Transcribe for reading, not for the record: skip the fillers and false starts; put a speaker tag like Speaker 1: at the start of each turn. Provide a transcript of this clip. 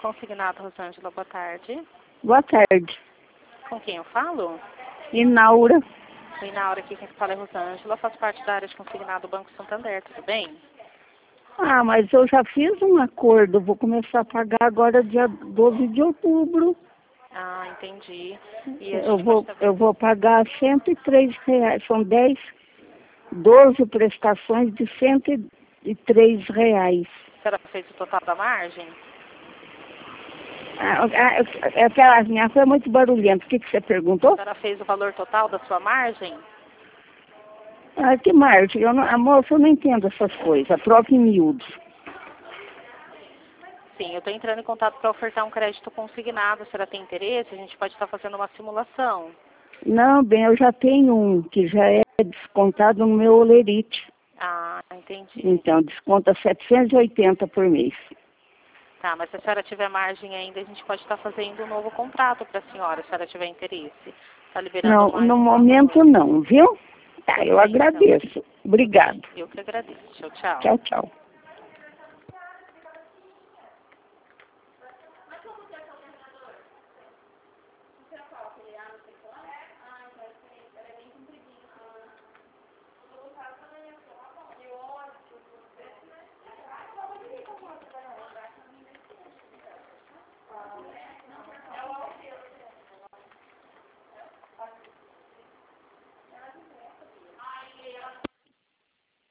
Speaker 1: consignado, Rosângela, boa tarde.
Speaker 2: Boa tarde.
Speaker 1: Com quem eu falo?
Speaker 2: Inaura.
Speaker 1: Inaura, aqui quem fala é Rosângela, faz parte da área de consignado do Banco Santander, tudo bem?
Speaker 2: Ah, mas eu já fiz um acordo, vou começar a pagar agora dia 12 de outubro.
Speaker 1: Ah, entendi. E a
Speaker 2: Eu
Speaker 1: gente
Speaker 2: vou,
Speaker 1: pode
Speaker 2: eu vou pagar R$ 103, são 12 prestações de R$ 103.
Speaker 1: A senhora fez o total da margem?
Speaker 2: Aquela minha foi muito barulhenta. O que você
Speaker 1: A
Speaker 2: perguntou?
Speaker 1: senhora fez o valor total da sua margem?
Speaker 2: Ah, que margem? Moça, eu não entendo essas coisas. Troca em miúdos.
Speaker 1: Sim, eu estou entrando em contato para ofertar um crédito consignado. A senhora tem interesse? A gente pode estar fazendo uma simulação.
Speaker 2: Não, bem, eu já tenho um que já é descontado no meu olerite.
Speaker 1: Ah, entendi.
Speaker 2: Então, desconta 780 por mês.
Speaker 1: Tá, mas se a senhora tiver margem ainda, a gente pode estar fazendo um novo contrato para a senhora, se a senhora tiver interesse. Está liberando
Speaker 2: Não,
Speaker 1: mais
Speaker 2: no
Speaker 1: um
Speaker 2: momento
Speaker 1: valor.
Speaker 2: não, viu? Tá,
Speaker 1: Tudo
Speaker 2: eu
Speaker 1: bem, então.
Speaker 2: agradeço.
Speaker 1: Tudo bem.
Speaker 2: Obrigado.
Speaker 1: Eu que agradeço. Tchau, tchau.
Speaker 2: Tchau, tchau.